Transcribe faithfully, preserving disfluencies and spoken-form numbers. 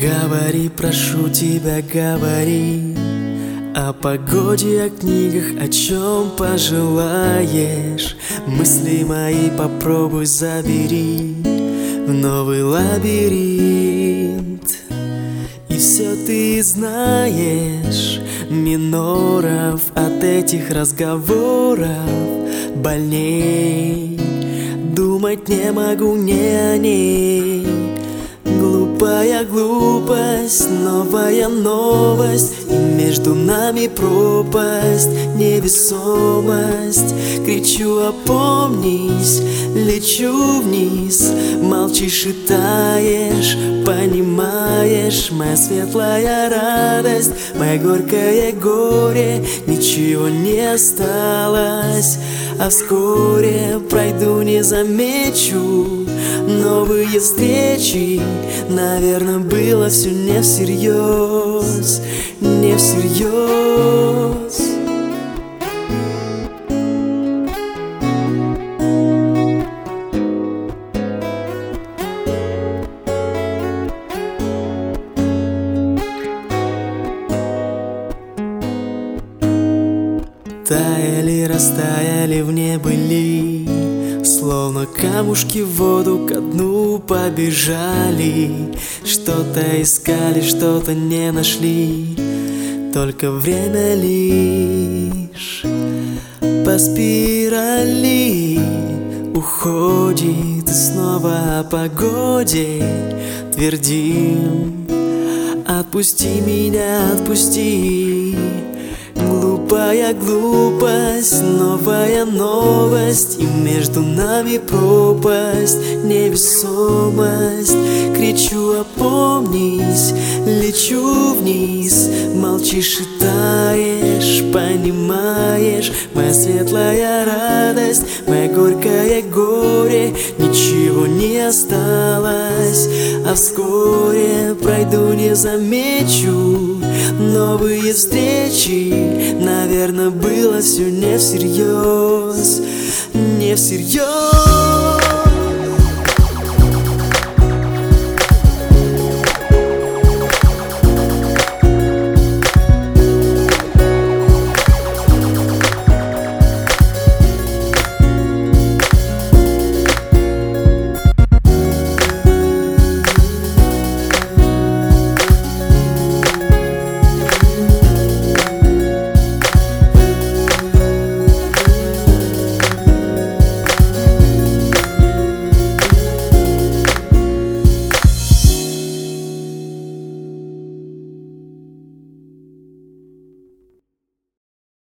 Говори, прошу тебя, говори о погоде, о книгах, о чем пожелаешь. Мысли мои попробуй забери в новый лабиринт. И все ты знаешь, миноров от этих разговоров больней. Думать не могу не о ней. Глупая глупость, новая новость, и между нами пропасть, невесомость. Кричу: опомнись, лечу вниз, молчишь и таешь, понимаешь, моя светлая радость, мое горькое горе, ничего не осталось, а вскоре пройду, не замечу новые встречи. Наверное, было все не всерьез, не всерьез. Таяли, растаяли в небыли, словно камушки в воду ко дну побежали. Что-то искали, что-то не нашли, только время лишь по спирали уходит. И снова о погоде твердим: отпусти меня, отпусти. Глупая глупость, новая новость, и между нами пропасть, невесомость. Кричу: опомнись, лечу вниз, молчишь и таешь, понимаешь, моя светлая радость, мое горькое горе, ничего не осталось, а вскоре пройду, не замечу новые встречи. Наверное, было все не всерьез, не всерьез.